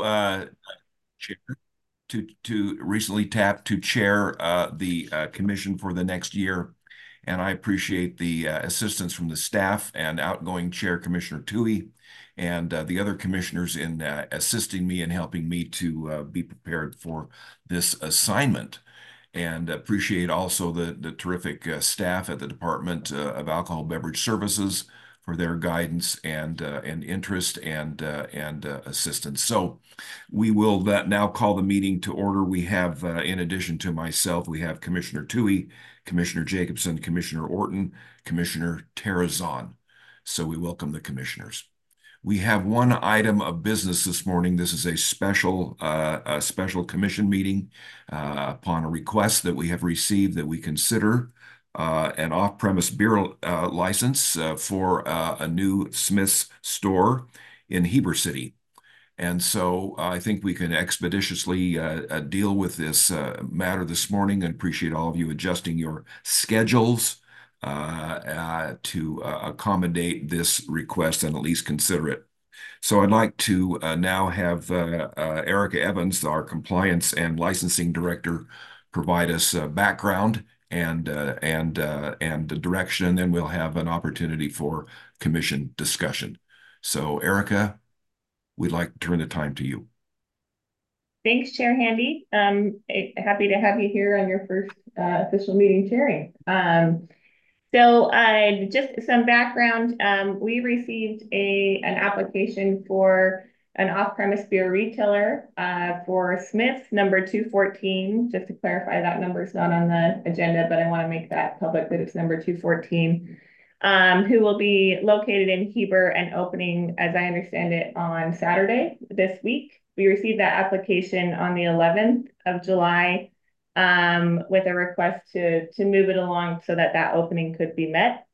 chair, to recently tapped to chair the commission for the next year. And I appreciate the assistance from the staff and outgoing Chair Commissioner Tui and the other commissioners in assisting me and helping me to be prepared for this assignment. And appreciate also the terrific staff at the Department of Alcohol Beverage Services for their guidance and interest and assistance. So we will now call the meeting to order. We have, in addition to myself, we have Commissioner Tui, Commissioner Jacobson, Commissioner Orton, Commissioner Terrazon. So we welcome the commissioners. We have one item of business this morning. This is a special commission meeting upon a request that we have received that we consider an off-premise beer license for a new Smith's store in Heber City. And so I think we can expeditiously deal with this matter this morning, and appreciate all of you adjusting your schedules to accommodate this request and at least consider it. So I'd like to now have Erica Evans, our Compliance and Licensing Director, provide us background and the direction, and then we'll have an opportunity for commission discussion. So Erica, we'd like to turn the time to you. Thanks, Chair Handy. Happy to have you here on your first official meeting chairing. Just some background. We received an application for an off-premise beer retailer for Smith's number 214. Just to clarify, that number is not on the agenda, but I want to make that public that it's number 214. Who will be located in Heber and opening, as I understand it, on Saturday this week. We received that application on the 11th of July with a request to move it along so that opening could be met.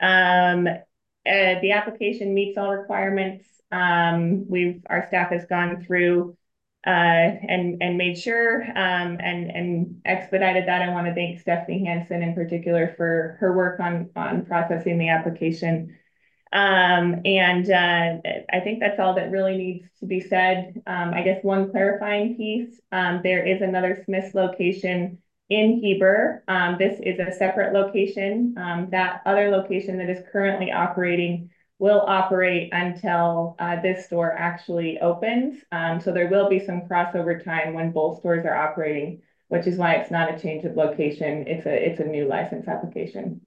The application meets all requirements. Our staff has gone through and made sure and expedited that. I want to thank Stephanie Hansen in particular for her work on processing the application. I think that's all that really needs to be said. I guess one clarifying piece, there is another Smith's location in Heber. This is a separate location. That other location that is currently operating will operate until this store actually opens. So there will be some crossover time when both stores are operating, which is why it's not a change of location. It's a new license application.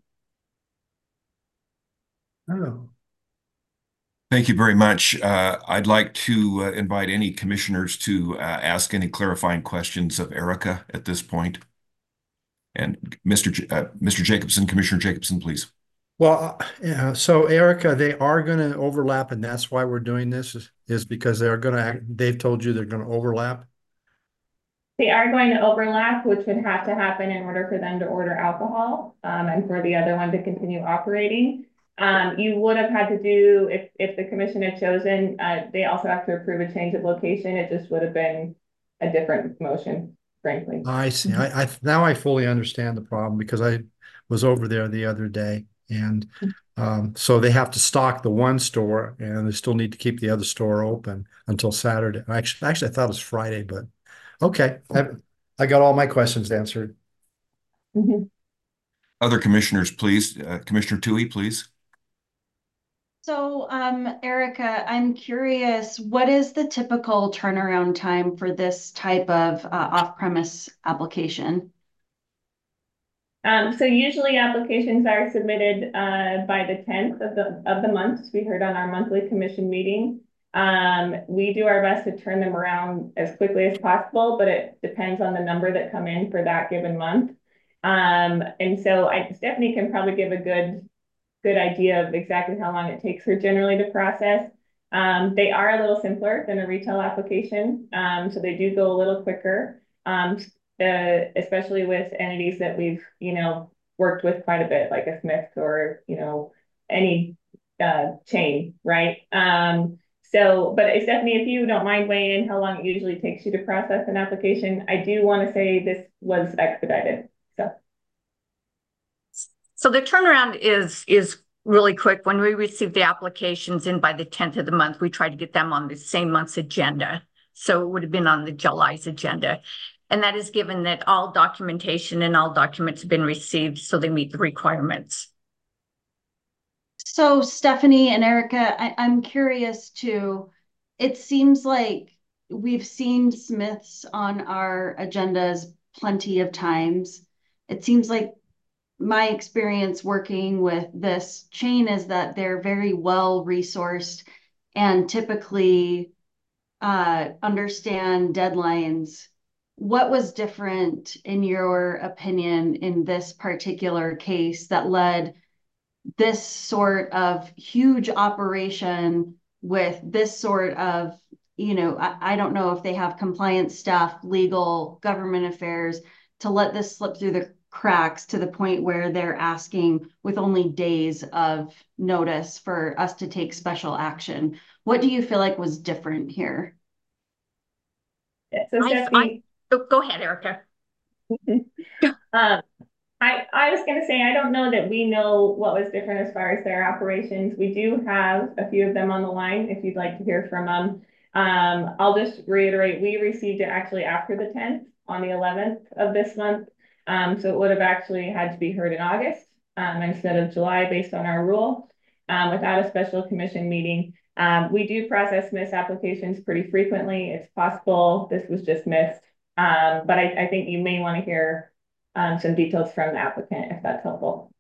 Oh. Thank you very much. I'd like to invite any commissioners to ask any clarifying questions of Erica at this point. And Mr. Jacobson, Commissioner Jacobson, please. Well, so Erica, they are going to overlap, and that's why we're doing this is because they've told you they're going to overlap. They are going to overlap, which would have to happen in order for them to order alcohol and for the other one to continue operating. You would have had to do, if the commission had chosen, they also have to approve a change of location. It just would have been a different motion, frankly. I see. Now I fully understand the problem because I was over there the other day. And so they have to stock the one store and they still need to keep the other store open until Saturday. Actually, I thought it was Friday, but okay. I got all my questions answered. Mm-hmm. Other commissioners, please. Commissioner Tui, please. So, Erica, I'm curious, what is the typical turnaround time for this type of off-premise application? So usually applications are submitted by the 10th of the month, to be heard on our monthly commission meeting. We do our best to turn them around as quickly as possible, but it depends on the number that come in for that given month. And so Stephanie can probably give a good idea of exactly how long it takes her generally to process. They are a little simpler than a retail application, so they do go a little quicker. Especially with entities that we've, worked with quite a bit, like a Smith's or, any chain, right? But Stephanie, if you don't mind weighing in how long it usually takes you to process an application, I do want to say this was expedited. So the turnaround is really quick. When we receive the applications in by the 10th of the month, we try to get them on the same month's agenda So it would have been on the July's agenda. And that is given that all documentation and all documents have been received, so they meet the requirements. So Stephanie and Erica, I'm curious too. It seems like we've seen Smiths on our agendas plenty of times. It seems like my experience working with this chain is that they're very well resourced and typically understand deadlines. What was different in your opinion in this particular case that led this sort of huge operation with this sort of, I don't know if they have compliance staff, legal, government affairs, to let this slip through the cracks to the point where they're asking with only days of notice for us to take special action. What do you feel like was different here? Yeah, so Stephanie, Go ahead, Erica. um, I was going to say, I don't know that we know what was different as far as their operations. We do have a few of them on the line if you'd like to hear from them. I'll just reiterate, we received it actually after the 10th on the 11th of this month. So it would have actually had to be heard in August instead of July based on our rule without a special commission meeting. We do process missed applications pretty frequently. It's possible this was just missed. But I think you may want to hear some details from the applicant, if that's helpful.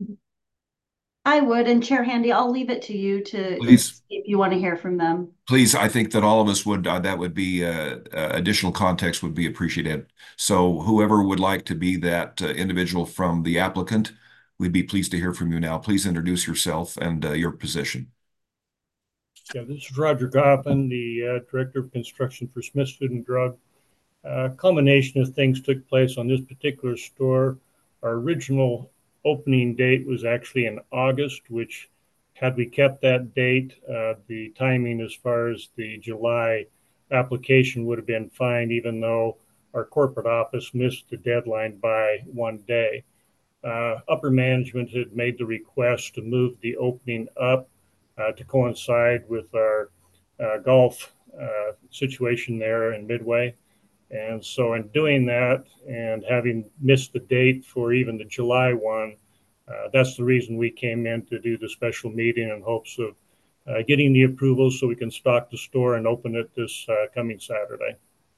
I would, and Chair Handy, I'll leave it to you to Please. see if you want to hear from them. Please, I think that all of us would, that would be additional context would be appreciated. So whoever would like to be that individual from the applicant, we'd be pleased to hear from you now. Please introduce yourself and your position. Yeah, this is Roger Goffin, the Director of Construction for Smith's Food and Drug. A culmination of things took place on this particular store. Our original opening date was actually in August, which had we kept that date, the timing as far as the July application would have been fine, even though our corporate office missed the deadline by 1 day. Upper management had made the request to move the opening up to coincide with our golf situation there in Midway. And so in doing that and having missed the date for even the July one, that's the reason we came in to do the special meeting in hopes of getting the approval so we can stock the store and open it this coming Saturday.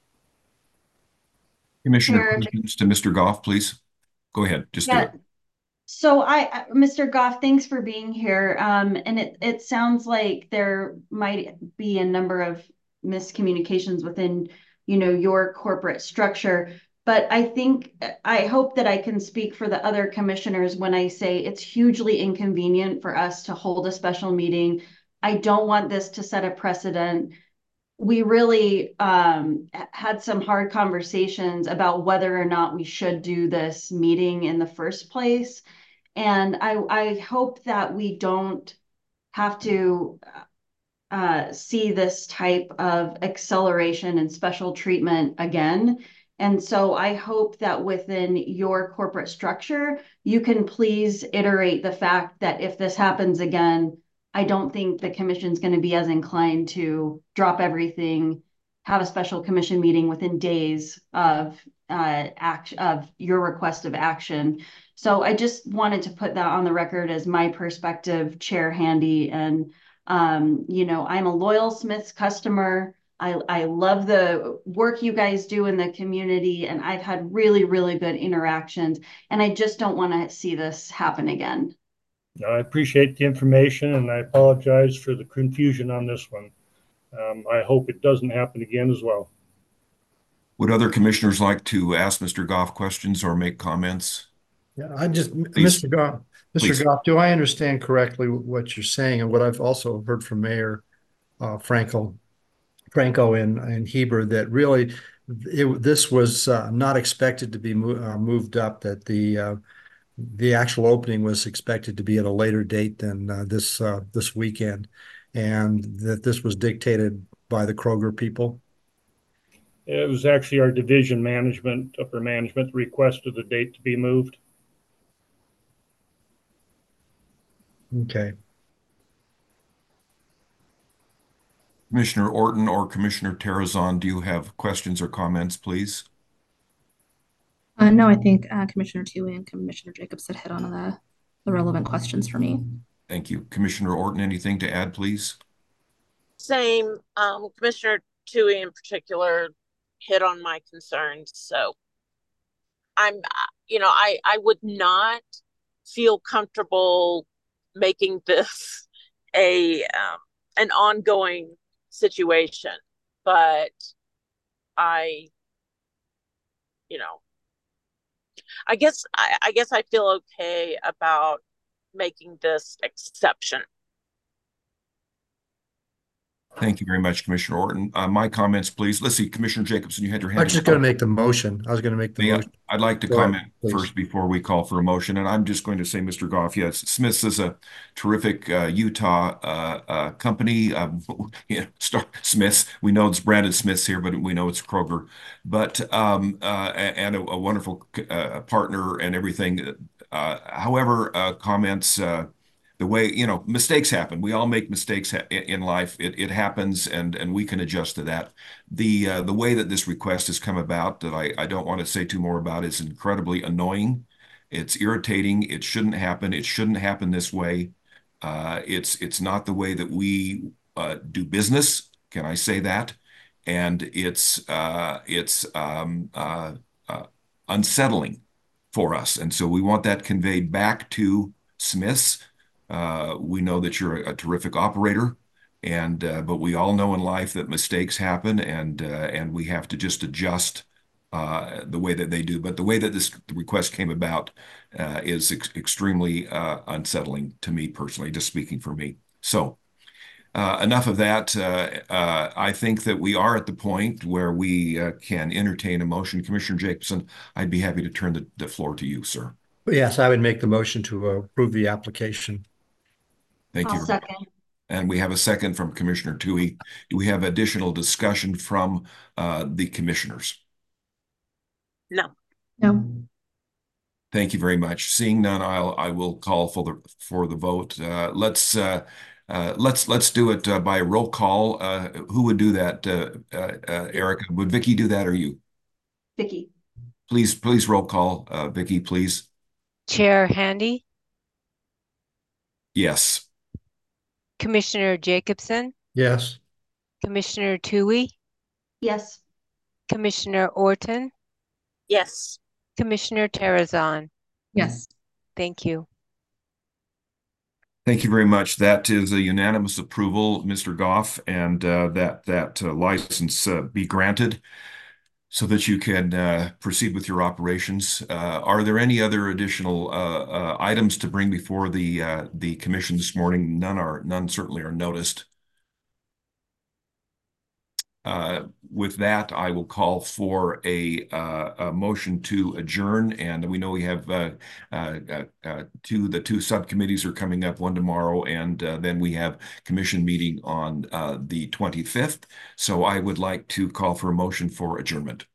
Commissioner questions to Mr. Goff, please. Go ahead, just do it. So Mr. Goff, thanks for being here. And it sounds like there might be a number of miscommunications within, your corporate structure. But I hope that I can speak for the other commissioners when I say it's hugely inconvenient for us to hold a special meeting. I don't want this to set a precedent. We really had some hard conversations about whether or not we should do this meeting in the first place. And I hope that we don't have to see this type of acceleration and special treatment again. And so I hope that within your corporate structure, you can please iterate the fact that if this happens again, I don't think the commission's going to be as inclined to drop everything, have a special commission meeting within days of your request of action. So I just wanted to put that on the record as my perspective, Chair Handy. And, I'm a loyal Smith's customer. I love the work you guys do in the community, and I've had really, really good interactions. And I just don't want to see this happen again. I appreciate the information, and I apologize for the confusion on this one. I hope it doesn't happen again as well. Would other commissioners like to ask Mr. Goff questions or make comments? Yeah, Please. Mr. Goff, Please. Goff, do I understand correctly what you're saying and what I've also heard from Mayor Franco in Heber, that really this was not expected to be moved up, that the actual opening was expected to be at a later date than this weekend, and that this was dictated by the Kroger people? It was actually our division management, upper management, requested the date to be moved. Okay. Commissioner Orton or Commissioner Terrazon, do you have questions or comments, please? No, I think Commissioner Tui and Commissioner Jacobs had hit on the relevant questions for me. Thank you. Commissioner Orton, anything to add, please? Same. Commissioner Tui in particular hit on my concerns. So I would not feel comfortable making this an ongoing situation, but I, I guess I feel okay about making this exception. Thank you very much, Commissioner Orton. My comments, please. Let's see, Commissioner Jacobson, you had your hand I'm just going to make the motion. I was going to make the Yeah, motion. I'd like to Go ahead, comment please. first before we call for a motion, and I'm just going to say, Mr. Goff, yes, Smith's is a terrific Utah company. Smith's. We know it's branded Smith's here, but we know it's Kroger. But and a wonderful partner and everything. However, comments. The way, mistakes happen. We all make mistakes in life. It happens, and we can adjust to that. The way that this request has come about, that I don't want to say too more about, is incredibly annoying. It's irritating. It shouldn't happen. It shouldn't happen this way. It's not the way that we do business. Can I say that? And it's unsettling for us, and so we want that conveyed back to Smith's. We know that you're a terrific operator, but we all know in life that mistakes happen, and we have to just adjust the way that they do. But the way that this request came about is extremely unsettling to me personally, just speaking for me. So enough of that. I think that we are at the point where we can entertain a motion. Commissioner Jacobson, I'd be happy to turn the floor to you, sir. Yes, I would make the motion to approve the application. Thank you. I'll second. And we have a second from Commissioner Tui. Do we have additional discussion from the commissioners? No. No. Thank you very much. Seeing none, I will call for the vote. Let's do it by roll call. Who would do that? Erica, would Vicky do that, or you? Vicky. Please roll call. Vicky, please. Chair Handy, Yes. Commissioner Jacobson, Yes. Commissioner Tui, Yes. Commissioner Orton, Yes. Commissioner Terrazon. Yes. Thank you. Thank you very much. That is a unanimous approval, Mr. Goff, and that license be granted so that you can proceed with your operations. Are there any other additional items to bring before the commission this morning? None certainly are noticed. With that, I will call for a motion to adjourn, and we know we have the two subcommittees are coming up, one tomorrow, and then we have commission meeting on the 25th. So I would like to call for a motion for adjournment.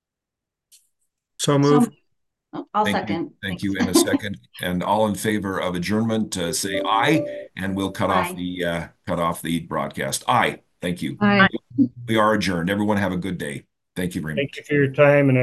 So move. I'll Thank second. you. Thank you. In a second, and all in favor of adjournment, say aye, and we'll cut off the broadcast. Aye. Thank you. Aye. We are adjourned. Everyone have a good day. Thank you very much. Thank you for your time, and